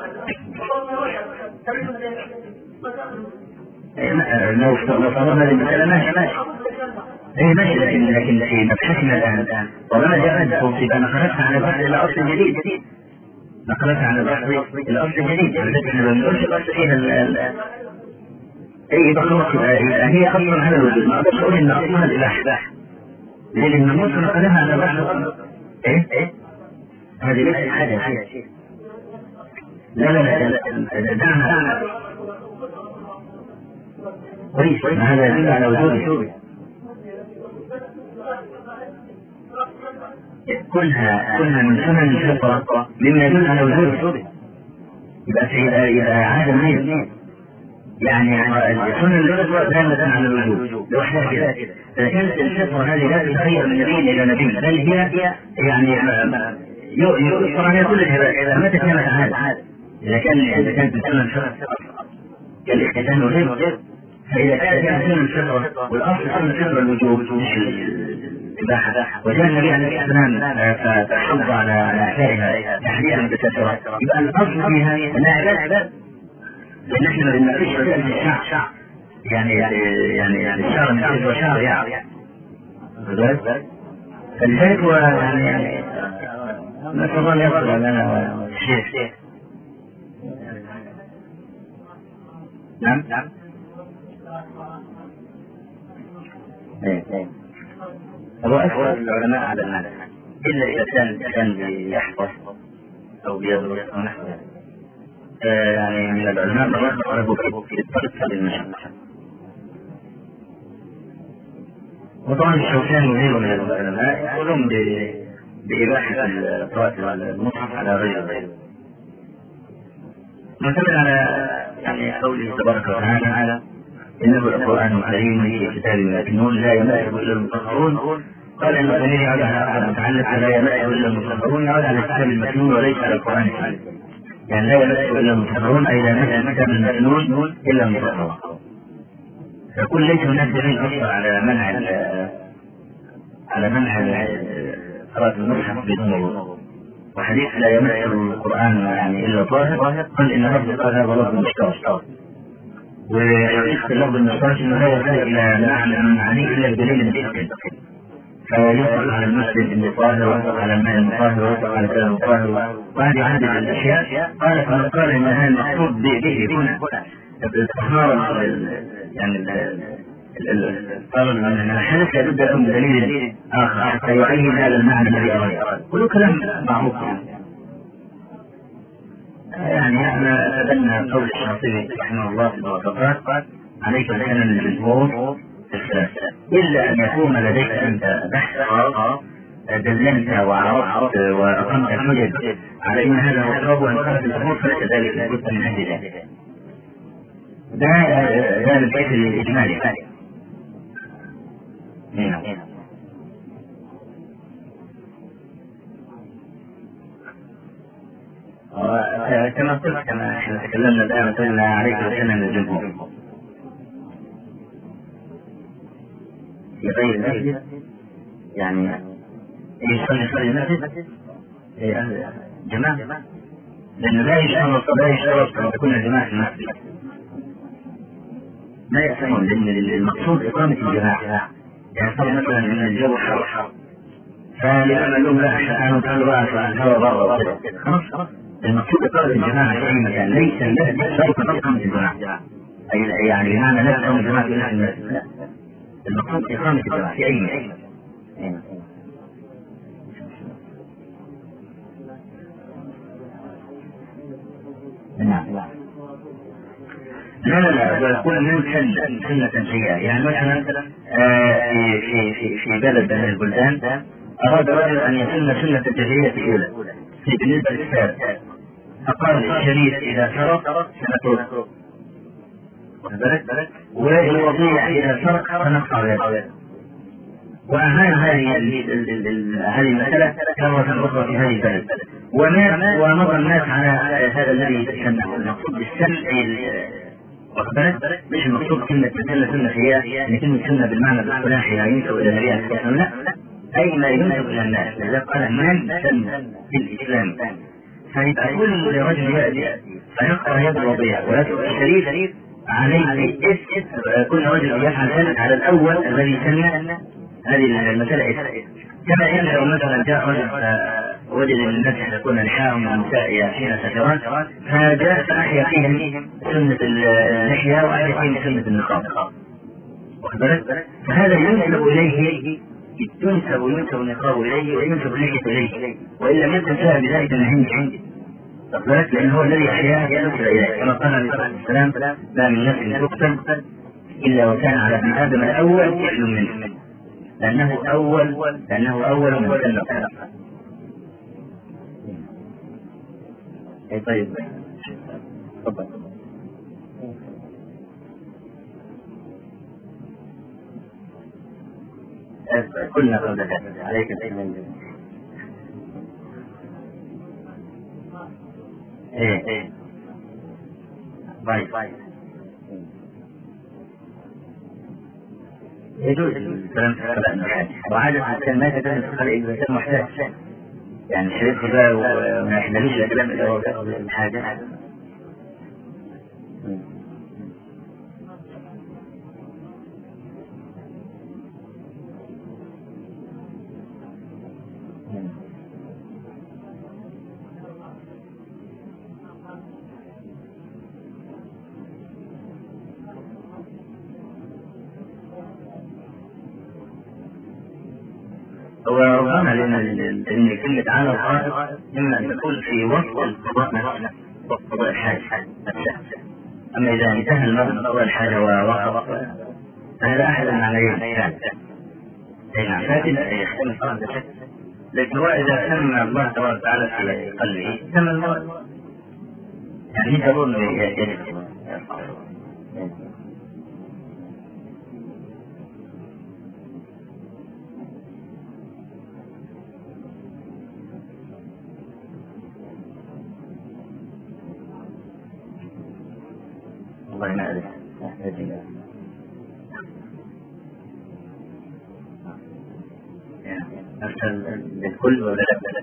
لو صورنا للمسألة ماشي ايه ماشي، لكن في مبحثنا الآن طالما جاءت توصيب أنا خرجت عن البحث إلى أصل جديد. نقلت عن البحث إلى أصل جديد يعني احنا ما بنقولش الأصل فيها ايه بخلص هي أصلا على الوجود. ما أقدرش أقول إن أصلها الإباحة لأن النموذج نقلها على البحث ايه هذه ليست حاجة شيء. لا دعنا كويس هذا يدل على وجوده. كلها من سنن الفطرة مما يدل على وجوده. يبقى عادة منين يعني سنن الفطرة دالة على الوجود لوحدها كده. فكانت الفطرة هذه لا تتغير من نبي إلى نبي، بل هي يعني يؤثر عليها كل الهبات متى كانت عادة. إذا كانت سنن الفطرة كالاختتان وغيره، فإذا كانت سنن الفطرة والأصل سنن الفطرة الوجوب مش الإباحة، وجاء النبي عليه السلام فحض على أعشائها تحديدا بكثرة، يبقى الأصل فيها أنها عبادة. لأن احنا ما بنناقش مسألة الشعر يعني الشعر من أجل وشعر يعني فلذلك هو يعني نسأل الله يغفر لنا الشيخ. نعم هو أكثر العلماء على الناس إلا إذا كان يحفظ أو بيدرس أو نحو يعني من العلماء من يقرب في الطريقة للمشقة. وطبعا الشوكاني وغيره من العلماء يقولون بإباحة قراءة المصحف على غيره مثلا على يعني قوله تبارك وتعالى إنه القرآن الكريم في كتاب مكنون لا يمسه إلا المطهرون. قال إن الضمير يعود على متعلق لا يمسه إلا المطهرون يعود على الكتاب المكنون وليس على القرآن الكريم. يعني لا يمسه إلا المطهرون أي لا يمسه الكتاب المكنون إلا المطهرون. فكل ليس هناك دليل أصلا على منع قراءة المصحف بدون وضوء. وحديث لا يمسه القرآن يعني إلا طاهر قال إن لفظ قال هذا لفظ مشترك. ويحق اللفظ المشترك انه لا يحتاج الى معنى من معانيه الا بدليل مستقل. فيطلق على المسلم انه طاهر ويطلق على الماء المطهر ويطلق على الكلام الطاهر وهذه عدة الاشياء. قال فمن قال ان هذا المقصود به هنا الطهارة يعني قالوا ان الحدث لابد لهم بدليل اخر حتى يعين هذا المعنى الذي اراد. كل كلام معروف يعني احنا تبنى قول الشاطبي رحمه الله في الموافقات: عليك بسنن الجمهور في الثلاث، الا ان يكون لديك انت بحث خاص دللت وعرفت واقمت الحجج على ان هذا هو الصواب وان خالف الجمهور فليس ذلك لابد من اجل ذلك. ده البيت الاجمالي. كما قلت، كما احنا تكلمنا الان قلنا عليك بسنن الجمهور في غير المسجد، يعني يصلي المسجد جماعة، لأنه لا يشترط أن تكون الجماعة في المسجد، لا يأثمون، لأن المقصود إقامة الجماعة. يعني صار مثلا من الجو حر، فلما لهم لا أحسن تعالوا بقى الهواء برا وكذا، خلاص المقصود إقامة الجماعة في أي مكان، ليس المسجد شرط إقامة الجماعة، أي يعني بمعنى لا تقوم الجماعة في المسجد، لا، المقصود إقامة الجماعة في أي مكان. لا ويكون من سنة سيئة. يعني مثلا في بلد من البلدان أراد رجل أن يسن سنة الجاهلية الأولى بالنسبة للسابق، فقال الشريف إذا سرق سنترك، والوضيع إذا سرق سنقطع يده، وأهان هذه المسألة مرة أخرى في هذه البلد، ومضى الناس على هذا الذي يتسنى. المقصود بالسن مش المقصود كلمة سنة هي أن كلمة سنة بالمعنى الاصطلاحي لا ينسب إلى النبي عليه الصلاة والسلام، لا، أي ما ينسب إلى الناس. إذا قال من سن في الإسلام، فيبقى كل رجل يأتي فيقطع يد الوضيع ويترك الشريف عليه اسم كل رجل يفعل ذلك على الأول الذي سن هذه المسألة اسم. كما إن لو مثلا جاء رجل وجد ان الناس يكون لحاهم النساء يأتين سفرات، فجاء فأحيا فيهم سنة اللحية وأحيا فيهم سنة النقاب، فهذا ينسب إليه، ينسب النقاب إليه وينسب اللحية إليه، وإن لم يكن سهل بذلك النهي عندي، لأنه هو الذي أحيا ينسب إليه، كما قال عليه الصلاة والسلام: لا من نفس تقتل إلا وكان على ابن آدم الأول يحلو منه، لأنه أول من سن. طيب تفضل. كلنا قبل ذلك عليك العلم. طيب يجوز الكلام في الخلاء المحاج، وعادة الكلمات تدخل في الخلاء إذا كان محتاج، يعني شريط بقى وما يحملوش الكلام اللي هو الحاجة. وربما لأن كلمة على الغائط إما أن تكون في وسط القضاء نفسه، وسط قضاء الحاجة نفسها، أما إذا انتهى المرء من قضاء الحاجة ووقف فهذا أحد المعنيين الثاني. نعم، لكن يختلف هذا الشيء، لكن هو إذا سمى الله تبارك وتعالى في قلبه سمى المرء، يعني تظن يجب. والله ما أدري أرسل للكل ولا لا؟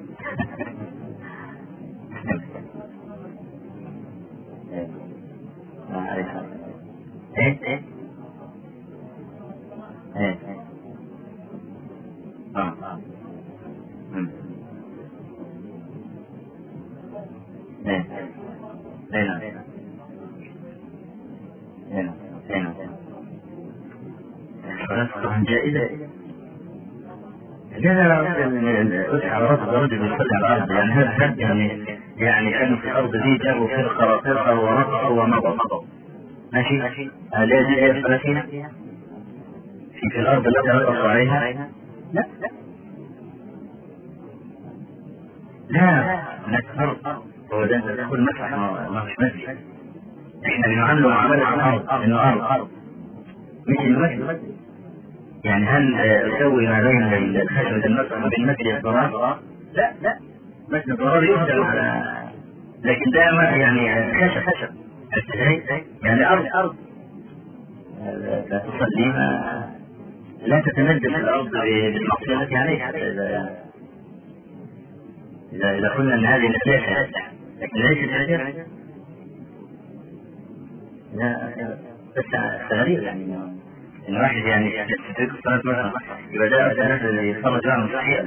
ما أعرف. طبعا جائزة. لذا أسعى رفض رجل يصلي على الأرض، يعني هذا يعني يعني كانوا في الأرض دي جابوا فرقة ورقصوا ومضوا، ماشي؟ هل هي الفلسطينية في الأرض التي رقصوا عليها؟ لا هناك فرق. هو ده تدخل مسرح ما مش مسجد. احنا بنعامله معاملة الأرض إنه أرض مش المسجد. يعني هل أسوي ما بين الخشبة المسرح وبين مسجد الضرار؟ لا مسجد الضرار يهدم على، لكن ده ما يعني خشب يعني أرض لا تصلي، لا تتندد الأرض بالمعصية التي عليها. إذا قلنا أن هذه نجاسة لكن ليست نجاسة، لا بس غريب يعني إن واحد يعني تترك الصلاة مثلا يبقى ده الناس اللي يتفرج عنهم صحيح.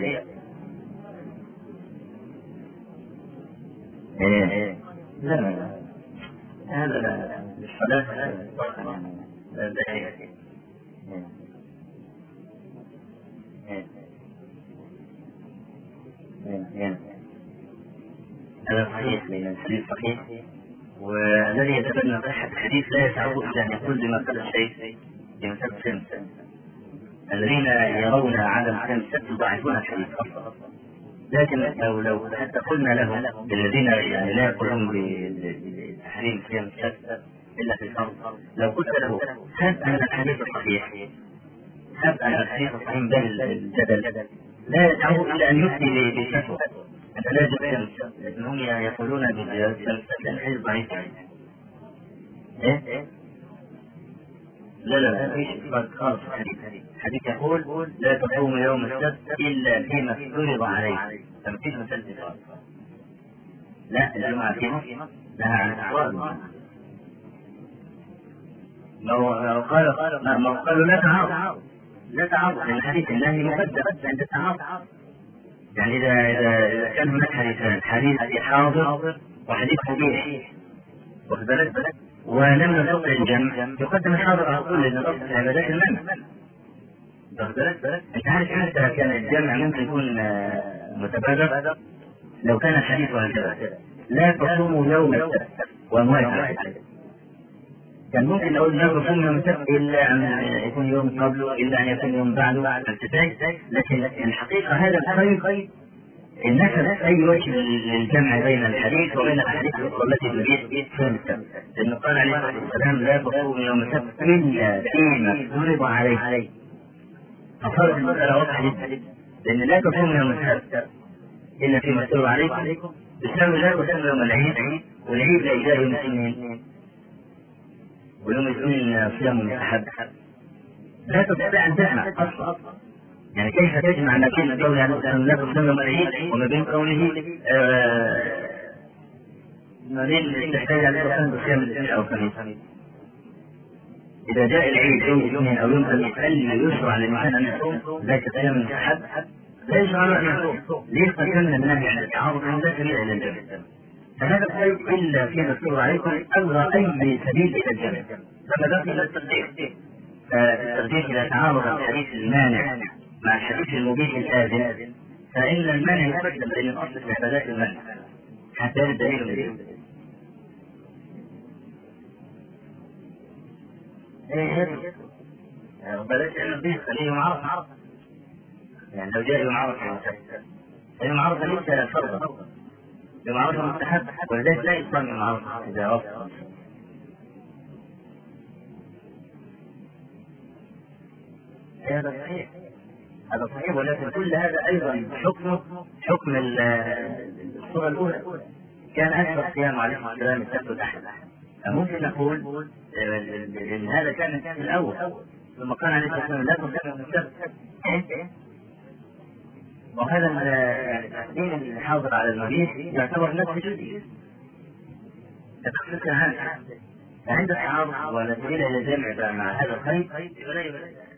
لا هذا لا الصلاة لا شيء. هذا صحيح من الحديث صحيح، والذي يتبنى صحة الحديث لا يسعه إلا أن يقول بما قال الشيء في مسألة السن. الذين يرون عدم السن يضاعفون الحديث أصلا، لكن لو حتى قلنا لهم الذين يعني لا يقولون بتحريم صيام السبت إلا في الفرض، لو قلت له هب أن الحديث الصحيح بل الجدل لا يسعه إلا أن يفتي بالفتوى أنت لا تجد، لأنهم يقولون بالجواز لأن الحديث ضعيف. لا فيش خالص. الحديث يقول لا تصوم يوم السبت إلا فيما افترض عليه، فما فيش مسألة إفطار. لا الجمعة في مصر لها عن إفطار. لو قالوا لا تعارض لأن الحديث النهي مقدم عند التعارض. يعني إذا كان هناك حديث حاضر وحديث مبيح واخد بالك ولم نستطع الجمع يقدم الحاضر على طول، لأن الأصل في عبادات المنع. واخد بالك أنت عارف حتى كان الجمع ممكن يكون متبادر لو كان الحديث هكذا لا تصوموا يوم السبت وموافق، كان ممكن نقول لا تصوم يوم السبت إلا أن يكون يوم قبله إلا أن يكون يوم بعده التفاي. لكن الحقيقة هذا الخير النفس أي وجه للجمع بين الحديث وبين الأحاديث التي تبيح صيام السبت، لأنه قال عليه الصلاة والسلام لا تصوم يوم السبت إلا فيما افترض عليه. فصارت المسألة واضحة جدا، لأن لا تصوم يوم السبت إلا فيما افترض عليكم بسبب لا تصوم يوم العيد، والعيد لا إجاء يوم الاثنين ويوم الاثنين صيام مستحب. لا تستطيع أن تجمع أصلا، يعني كيف تجمع ما بين قوله لا تصوم يوم العيد وما بين قوله ما بين تحتاج على الإنسان بصيام الاثنين أو الخميس. إذا جاء العيد يوم الاثنين أو يوم الخميس هل يشرع للإنسان أن يصوم ذاك الصيام المستحب؟ لا يشرع له أن يصوم. ليس قدمنا النهي عن التعارض من ذا سبيل إلى الجمع، فهذا الشيء إلا فيما افترض عليكم ألغى أي سبيل إلى الجمع، فما بقي إلى الترجيح. فالترجيح إذا تعارض الحديث المانع مع الحديث المبيح الآذن فإن المانع يقدم، لأن الأصل في عبادات المانع حتى الدليل الدليل. بلاش النبي خليه يوم عرفة، يعني لو جاء يوم عرفة يوم عرفة ليس فرضا، يوم عرفة مستحب، ولذلك لا يصوم يوم عرفة إذا وصل. هذا صحيح، هذا صحيح، ولكن كل هذا أيضا حكم الصورة الأولى كان أكثر صيام عليه السلام السبت والأحد. ممكن نقول إن هذا كان في الأول ثم قال عليه الصلاة والسلام لا تصوم السبت، وهذا التقديم الحاضر على المبيح يعتبر نفس جزئي تخصيص هذا. فعند التعارض ونسبيل إلى الجمع مع هذا الخير